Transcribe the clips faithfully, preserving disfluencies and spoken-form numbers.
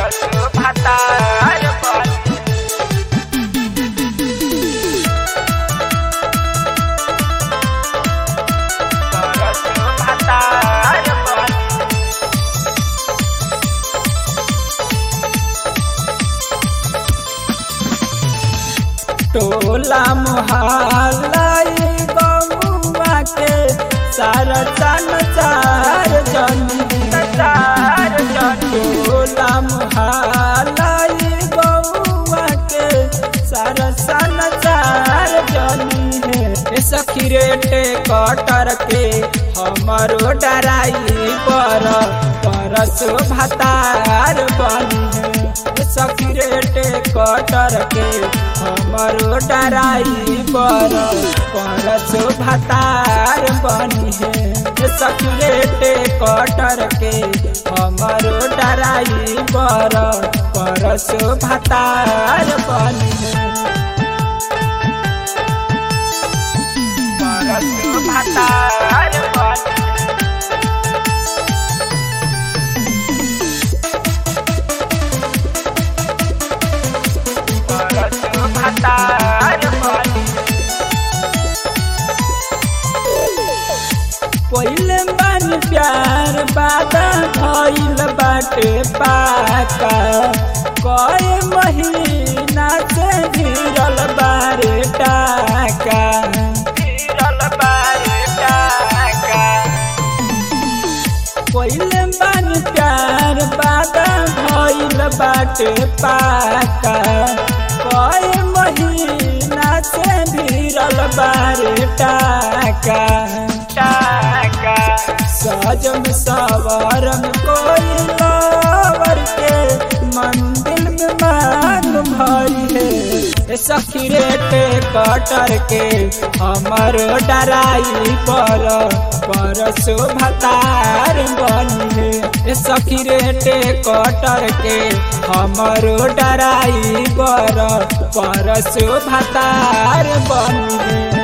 परसो भातार बनी टोला मोहल्ला गौवा के सारा चन चार जनी चार जनी टोला मोहल्ला गौवा के सारा चन चार जनी है सखी रेटे कटर के हमारो डराई पर परसो भातार बनी है सखी रेटे कटर के हमारो डराई पर परसो भातार बनी है सखी रेटे कटर के हमारो डराई पर परसो भातार बनी है परसो भातार बनी पहले बन प्यार बादा भइल बाटे पाका कई महीना से गिरल बारे टाका गिरल बारे टाका पहले बन प्यार बादा भइल बाटे पाका कई महीना से गिरल बारे टाका टाका सजम सवारम कोई लावर के मंदिर में मान भरी है सखी रेटे कटर के हमर डराई पर परसो भातार बनी है सखी रेटे कटर के हमर डराई पर परसो भातार बनी है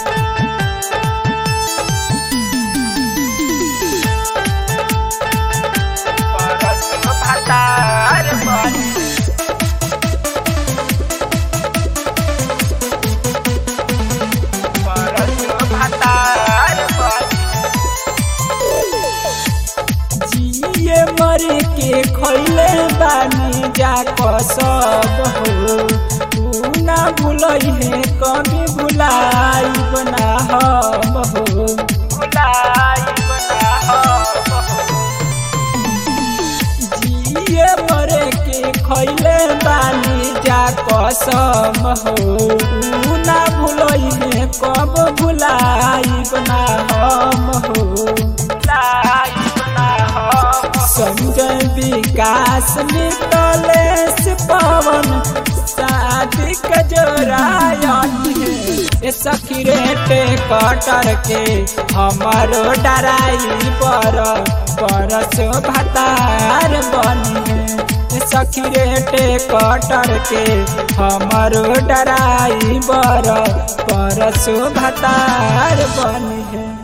भातार बनी परसो भातार बनी जिए मरे के खैले बानी जा सब हो तू ना भूलई है कभी भुलाई बना हम हो भुलाई बना हम हो जिए मरे के खैले बानी जा कसम हो ना भूलई है कब भुलाई बना हम हो भुलाई बना हम संजय विकास मितलेश पवन शादी का जोरायन है सखी रेटे कटर के हमारो डराई पर परसो भातार बनी है सखी रेटे कटर के हमारो डराई पर परसो भातार बनी है।